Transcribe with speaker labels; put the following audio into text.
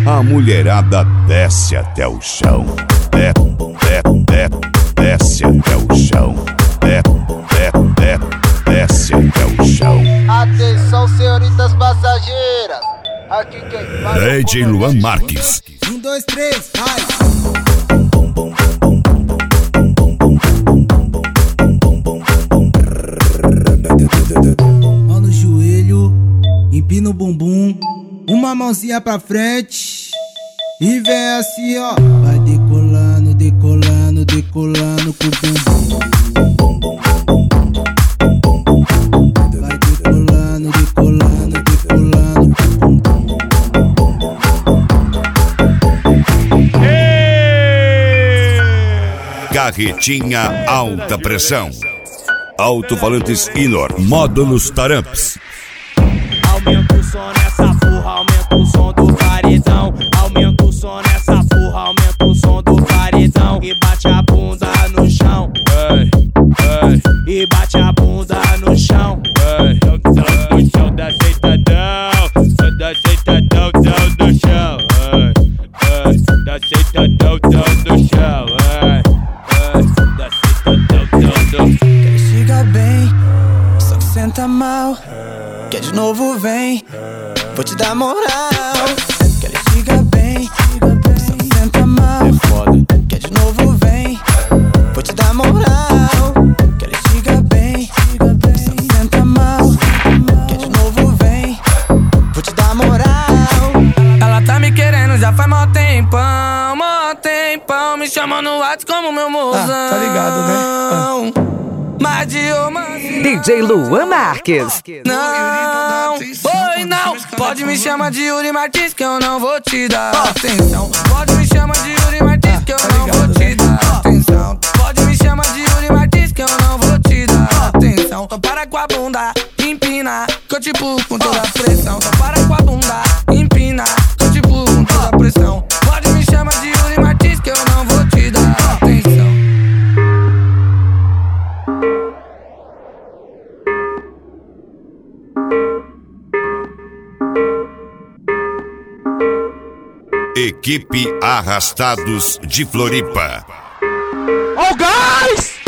Speaker 1: A mulherada desce até o chão. Desce até o chão. Desce até o chão.
Speaker 2: Atenção, senhoritas passageiras. Aqui quem vai
Speaker 1: DJ Luan Marques.
Speaker 3: 1, 2, 3, vai! Mão no joelho, empina o bumbum, uma mãozinha pra frente e vem assim, ó. Vai decolando, decolando, decolando com o bumbum. Vai decolando, decolando, decolando com o bumbum.
Speaker 1: Carretinha alta pressão. Alto-falantes Inor, módulos Taramps.
Speaker 4: Aumenta o som nessa porra, aumenta o som do paredão. Aumenta o som nessa porra, aumenta o som do paredão. E bate a bunda no chão, e bate a bunda no chão. No chão da aceitadão, da aceitadão, do chão. Da aceitadão, do chão. Da aceitadão, do chão.
Speaker 5: Chega bem, só que senta mal. Quer de novo, vem, vou te dar moral. Que ele chega bem, só que senta mal.
Speaker 4: É foda.
Speaker 5: Quer de novo, vem, vou te dar moral. Que ele chega bem, só que senta mal. Quer de novo, vem, vou te dar moral. Ela tá me querendo já faz mó tempão, mó tempão. Me chama no WhatsApp como meu mozão.
Speaker 6: Tá ligado, né?
Speaker 5: Mas de uma
Speaker 7: DJ Luan Marques.
Speaker 5: não, oi não. Pode me chamar de Yuri Martins que eu não vou te dar atenção. Pode me chamar de Yuri Martins que eu não vou te dar atenção. Pode me chamar de Yuri Martins que eu não vou te dar atenção. Então para com a bunda, empina, que eu te pulo com toda a pressão. Então para com a bunda, empina, que eu te pulo com toda a pressão. Pode me chamar de Yuri Martins que eu não vou te dar atenção.
Speaker 1: Equipe Arrastados de Floripa.
Speaker 4: Ó o gás!